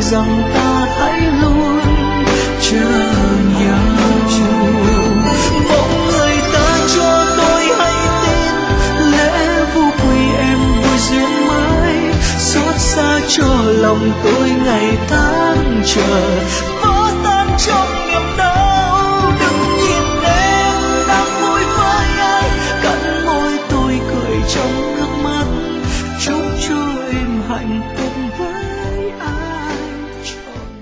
rằng ta hãy luôn chờ nhau. Bỗng người ta cho tôi hay tin lẽ vô quy em vui duyên mới, xót xa cho lòng tôi ngày tháng chờ.